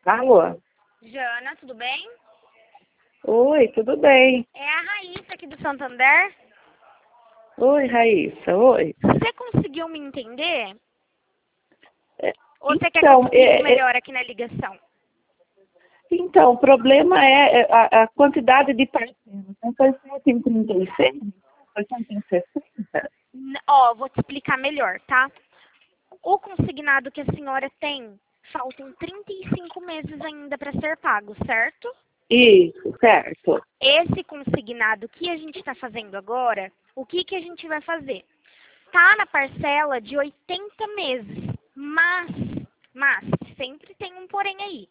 Alô? Jana, tudo bem? Oi, tudo bem? É a Raíssa aqui do Santander. Oi, Raíssa, oi. Você conseguiu me entender? É, Ou você quer que eu Então, explique melhor aqui na ligação? o problema é a quantidade de parcelas. Não foi 136? Foi 160? Vou te explicar melhor, tá? O consignado que a senhora tem, faltam 35 meses ainda para ser pago, certo? Isso, certo. Esse consignado que a gente está fazendo agora, o que a gente vai fazer? Tá na parcela de 80 meses, mas sempre tem um porém aí.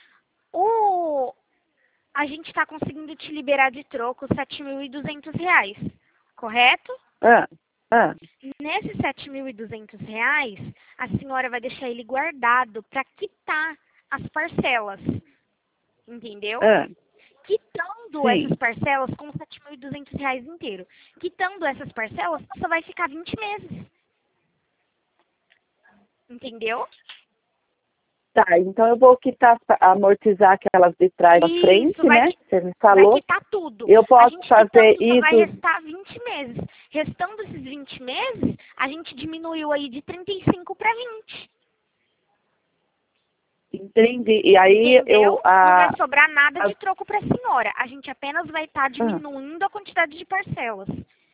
A gente está conseguindo te liberar de troco R$ 7.200, correto? Ah, ah, Nesses R$ 7.200, a senhora vai deixar ele guardado para quitar as parcelas, entendeu? ah, Quitando sim. essas parcelas com os R$ 7.200 inteiro. Quitando essas parcelas, só vai ficar 20 meses, entendeu? Tá, então eu vou quitar, amortizar aquelas de trás à frente, Isso, né? Você me vai falou. quitar tudo. Eu A posso gente fazer quitando só vai isso. restar 20 meses. Restando esses 20 meses, a gente diminuiu aí de 35 para 20. Entendi. E aí Entendeu? Não vai sobrar nada a- de troco para a senhora. A gente apenas vai estar diminuindo a quantidade de parcelas.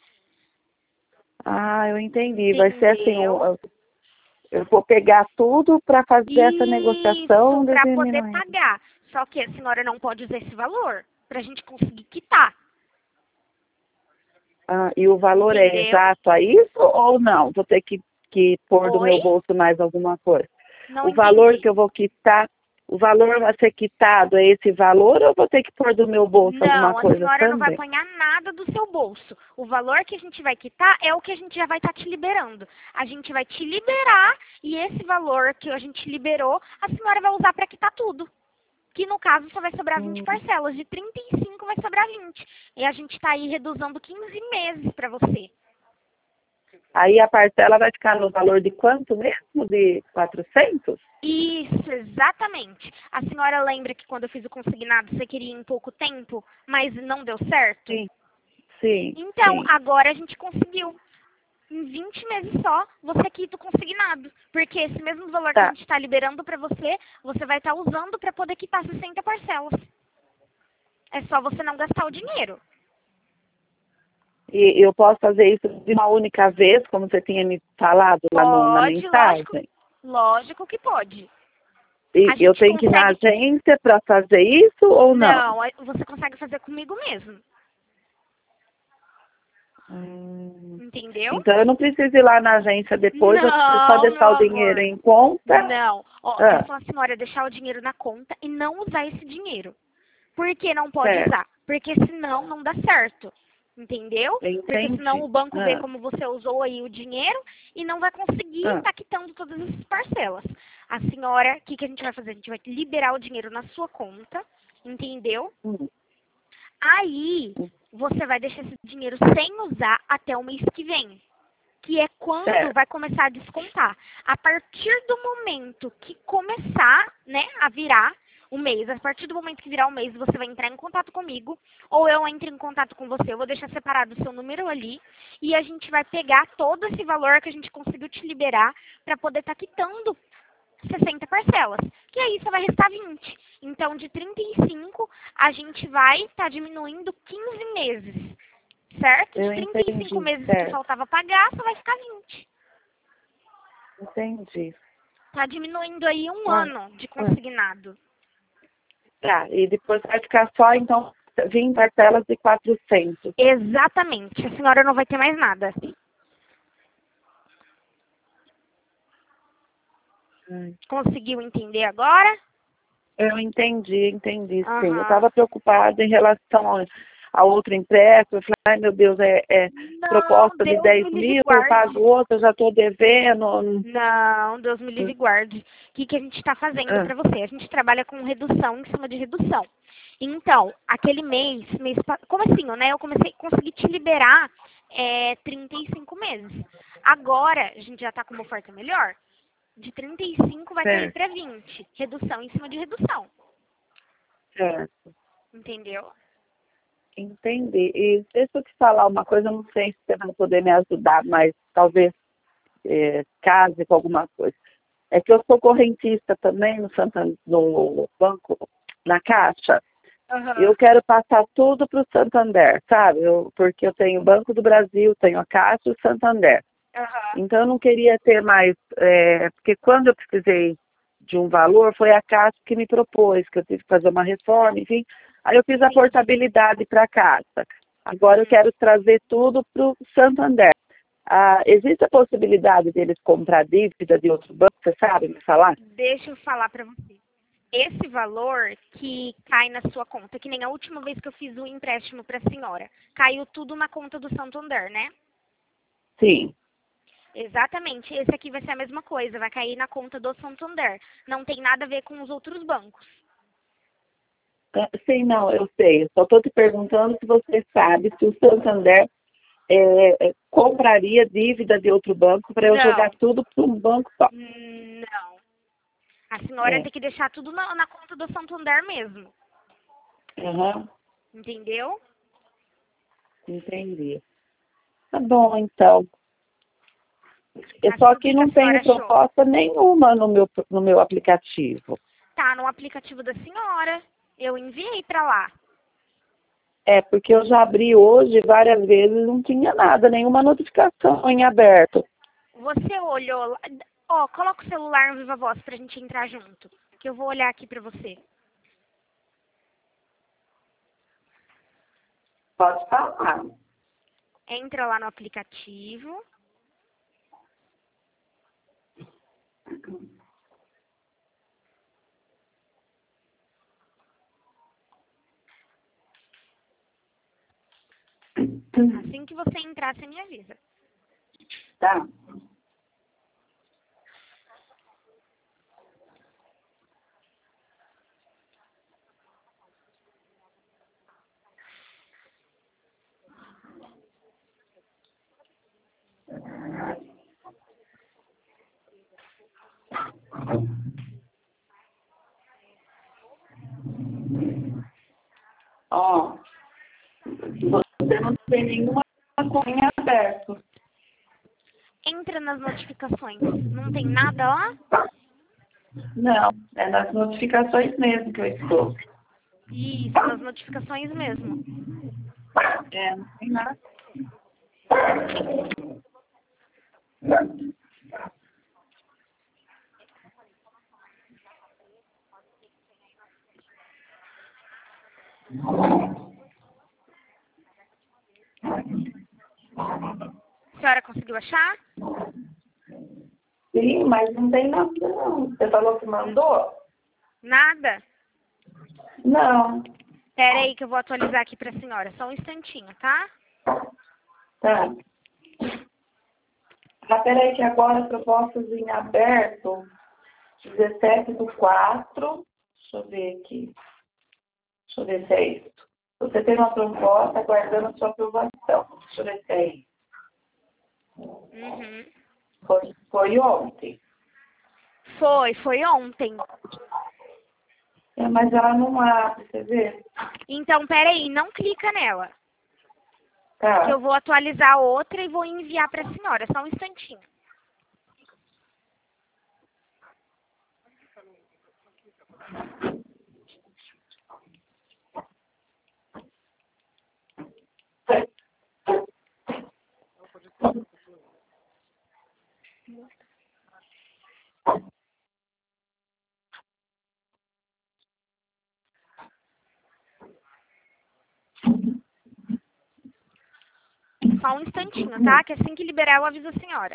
eu entendi. Vai ser assim, Entendeu? eu vou pegar tudo para fazer essa Isso, negociação de para poder diminuir. pagar. Só que a senhora não pode usar esse valor para a gente conseguir quitar. E o valor é Entendeu? exato a isso ou não? Vou ter que pôr do Oi? meu bolso mais alguma coisa. Não O valor entendi. que eu vou quitar, o valor a ser quitado é esse valor ou eu vou ter que pôr do meu bolso alguma Não, a coisa senhora não vai também? apanhar nada do seu bolso. O valor que a gente vai quitar é o que a gente já vai estar te liberando. A gente vai te liberar e esse valor que a gente liberou, a senhora vai usar para quitar tudo. Que no caso só vai sobrar 20 Hum. parcelas. De 35 vai sobrar 20. E a gente está aí reduzindo 15 meses para você. Aí a parcela vai ficar no valor de quanto mesmo? De 400? Isso, exatamente. A senhora lembra que quando eu fiz o consignado você queria em pouco tempo, mas não deu certo? Sim, sim, Então, sim. agora a gente conseguiu. Em 20 meses só, você quita o consignado. Porque esse mesmo valor que a Tá. gente está liberando para você, você vai estar usando para poder quitar 60 parcelas. É só você não gastar o dinheiro. E eu posso fazer isso de uma única vez, como você tinha me falado lá na Pode, mensagem? lógico que pode. E A eu gente tenho que ir na consegue... agência para fazer isso ou não? Não, você consegue fazer comigo mesmo. Hum. Entendeu? Então eu não preciso ir lá na agência depois, eu preciso só Não, meu deixar o dinheiro amor. em conta. Não. É Ah, só a senhora deixar o dinheiro na conta e não usar esse dinheiro. Por que não pode certo, usar? Porque senão não dá certo. Entendeu? Porque senão entendi. o banco vê Ah, como você usou aí o dinheiro e não vai conseguir ah, estar quitando todas essas parcelas. A senhora, o que a gente vai fazer? A gente vai liberar o dinheiro na sua conta, entendeu? hum, Aí hum, você vai deixar esse dinheiro sem usar até o mês que vem. Que é quando certo. vai começar a descontar. A partir do momento que começar, né, a virar o mês, a partir do momento que virar o mês, você vai entrar em contato comigo, ou eu entro em contato com você, eu vou deixar separado o seu número ali, e a gente vai pegar todo esse valor que a gente conseguiu te liberar para poder estar quitando 60 parcelas, que aí só vai restar 20. Então, de 35, a gente vai estar diminuindo 15 meses. Certo? De Eu 35 entendi, meses que certo. faltava pagar, só vai ficar 20. Entendi. Tá diminuindo aí um Ah, ano de ah. consignado. Tá, e depois vai ficar só, então, 20 parcelas de 400. Exatamente. A senhora não vai ter mais nada. Ai. Conseguiu entender agora? Eu entendi, sim. Eu Aham. estava preocupada em relação a outro empréstimo. Eu falei, ai meu Deus, Não, proposta de Deus 10 me livre e mil, eu pago guarde. outra, já estou devendo. Não, Deus me livre e guarde. O que a gente está fazendo Ah, para você? A gente trabalha com redução em cima de redução. Então, aquele como assim, né? Eu consegui te liberar 35 meses. Agora, a gente já está com uma oferta melhor. De 35 vai cair Certo, para 20. Redução em cima de redução. certo. Entendeu? Entendi. E deixa eu te falar uma coisa, eu não sei se você vai poder me ajudar, mas talvez case com alguma coisa. É que eu sou correntista também no banco, na Caixa. Eu Aham. quero passar tudo para o Santander, sabe? Porque eu tenho o Banco do Brasil, tenho a Caixa e o Santander. Aham. Então eu não queria ter mais, porque quando eu precisei de um valor, foi a Caixa que me propôs, que eu tive que fazer uma reforma, enfim. Aí eu fiz a Entendi. portabilidade para a Caixa. Agora eu Uhum. quero trazer tudo para o Santander. Ah, existe a possibilidade deles comprar dívida de outro banco, você sabe me falar? Deixa eu falar para você. Esse valor que cai na sua conta, que nem a última vez que eu fiz o empréstimo para a senhora, caiu tudo na conta do Santander, né? Sim. Exatamente. Esse aqui vai ser a mesma coisa, vai cair na conta do Santander. Não tem nada a ver com os outros bancos. Sim, não, eu sei. Eu só estou te perguntando se você sabe se o Santander compraria dívida de outro banco para eu jogar Não, tudo para um banco só. não. A senhora É. tem que deixar tudo na conta do Santander mesmo. Aham, Entendeu? entendi. Tá bom, então. Eu só Assim, o que que que a não tenho senhora achou? proposta nenhuma no meu aplicativo. Tá no aplicativo da senhora. Eu enviei pra lá. É, porque eu já abri hoje várias vezes, não tinha nada, nenhuma notificação em aberto. Você olhou lá. Ó, coloca o celular no Viva Voz pra gente entrar junto. Que eu vou olhar aqui pra você. Pode falar. Entra lá no aplicativo. Assim que você entrar, você me avisa. Tá. Ó, você não tem nenhuma conta em aberto. Entra nas notificações. Não tem nada lá? Não, é nas notificações mesmo que eu estou. Isso, nas notificações mesmo. É, não tem nada. A senhora conseguiu achar? Sim, mas não tem nada não. Você falou que mandou? Nada? Não. Pera aí que eu vou atualizar aqui pra senhora. Só um instantinho, tá? Tá. Ah, peraí que agora propostas em aberto, 17/4. Deixa eu ver aqui. Deixa eu ver se é isso. Você tem uma proposta aguardando a sua aprovação. Deixa eu ver se é isso. Uhum. Foi ontem. Foi ontem. É, mas ela não abre, você vê? Então, pera aí, não clica nela. Que Tá. eu vou atualizar outra e vou enviar pra senhora. Só um instantinho. Só um instantinho, tá? Que assim que liberar eu aviso a senhora.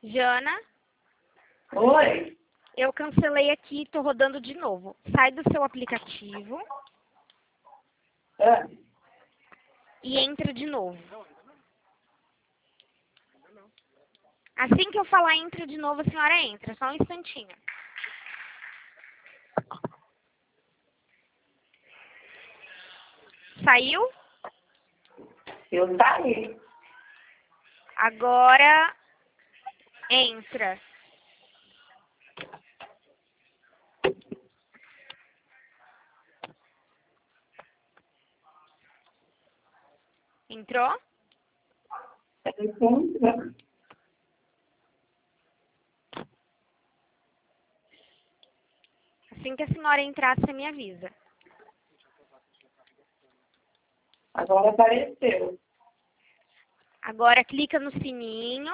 Jana, Oi? eu cancelei aqui, tô rodando de novo. Sai do seu aplicativo Ah, e entra de novo. Assim que eu falar entra de novo, a senhora entra. Só um instantinho. Saiu? eu saí. Agora entra. Entrou? Assim que a senhora entrar, você me avisa. Agora apareceu. Agora clica no sininho.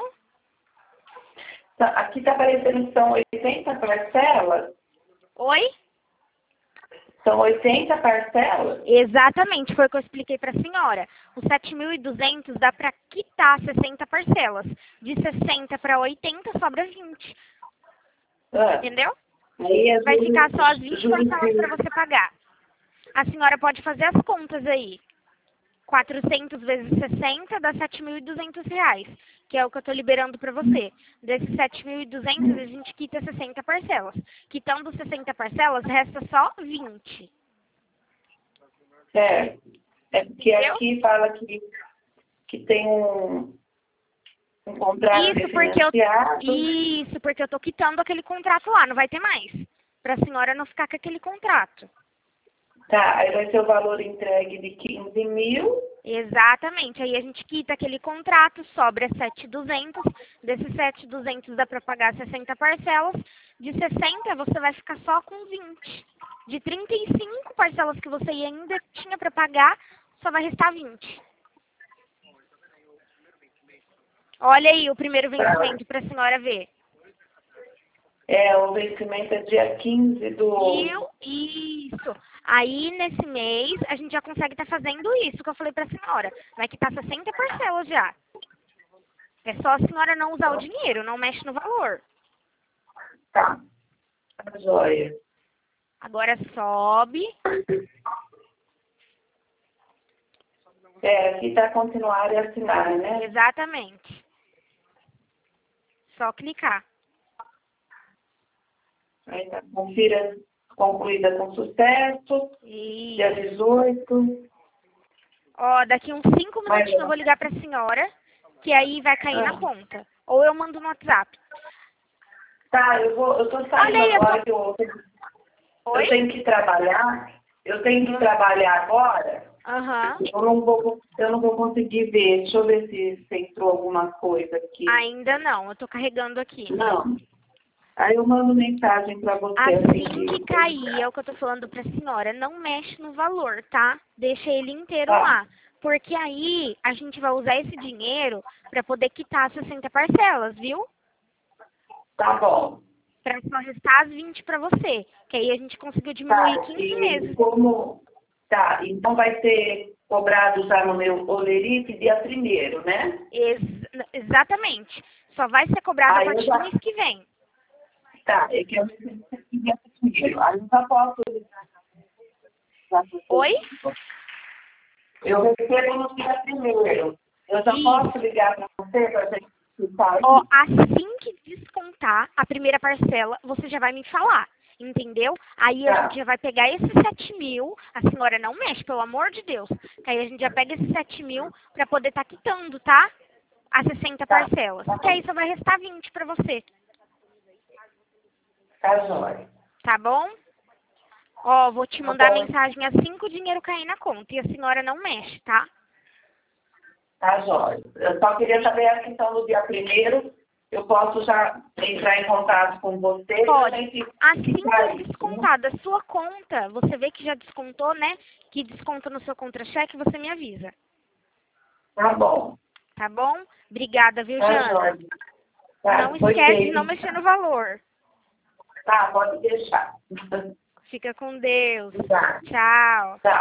Aqui está aparecendo que são 80 parcelas. Oi? São 80 parcelas? Exatamente, foi o que eu expliquei para a senhora. Os 7.200 dá para quitar 60 parcelas. De 60 para 80 sobra 20. Ah, Entendeu? aí é Vai ficar só as juros, 20 parcelas para você pagar. A senhora pode fazer as contas aí. 400 vezes 60 dá 7.200 reais, que é o que eu estou liberando para você. Desses 7.200 a gente quita 60 parcelas. Quitando 60 parcelas, resta só 20. é porque Entendeu? aqui fala que tem um contrato refinanciado. Isso porque eu tô quitando aquele contrato lá, não vai ter mais. Pra senhora não ficar com aquele contrato. Tá, aí vai ser o valor entregue de 15 mil. Exatamente. Aí a gente quita aquele contrato, sobra 7.200. Desses 7.200 dá pra pagar 60 parcelas. De 60 você vai ficar só com 20. De 35 parcelas que você ainda tinha pra pagar, só vai restar 20. Olha aí o primeiro vencimento pra senhora ver. O vencimento é dia 15 do... Isso. Aí, nesse mês, a gente já consegue estar fazendo isso que eu falei pra senhora. Vai quitar 60 parcelas já. É só a senhora não usar o dinheiro, não mexe no valor. Tá, tá joia. Agora sobe. Aqui tá continuar e assinar, né? Exatamente. Só clicar. Aí tá, confira concluída com sucesso, dia Isso. 18. Ó, daqui uns 5 minutinhos eu vou ligar pra senhora, que aí vai cair na conta. Ou eu mando no WhatsApp. Tá, eu tô saindo Olha aí, agora que eu Oi? tenho que trabalhar. Eu tenho que trabalhar agora. Aham. Eu não vou conseguir ver. Deixa eu ver se entrou alguma coisa aqui. Ainda não, eu tô carregando aqui. Não. Aí eu mando mensagem para você. Assim que cair, é o que eu tô falando pra senhora, não mexe no valor, tá? Deixa ele inteiro Tá. lá. Porque aí a gente vai usar esse dinheiro pra poder quitar as 60 parcelas, viu? Tá bom. Pra só restar as 20 pra você. Que aí a gente conseguiu diminuir 15 meses. Tá, então vai ser cobrado já no meu olerite dia 1º, né? Exatamente. Só vai ser cobrado a Aí partir do mês que vem. Tá, é que eu recebi dia 1º. Aí eu já posso... Oi? Eu recebo no dia 1º. Eu já posso ligar para você para a gente ficar aí? Ó, assim que descontar a primeira parcela, você já vai me falar, entendeu? Aí a gente já vai pegar esses 7.000, a senhora não mexe, pelo amor de Deus. Que aí a gente já pega esses 7.000 para poder estar quitando, tá? As 60 parcelas. Que aí só vai restar 20 para você. Tá jóia. Tá bom? Ó, vou te mandar mensagem assim que o dinheiro cair na conta. E a senhora não mexe, tá? Tá jóia. Eu só queria saber a questão do dia 1º. Eu posso já entrar em contato com você? Pode. Assim que que descontar da sua conta, você vê que já descontou, né? Que desconta no seu contra-cheque, você me avisa. Tá bom. Tá bom? Obrigada, viu, Tá Jana? jóia. Tá, Não esquece de não mexer no valor. Tá, pode deixar. Fica com Deus. Tá. Tchau. Tá.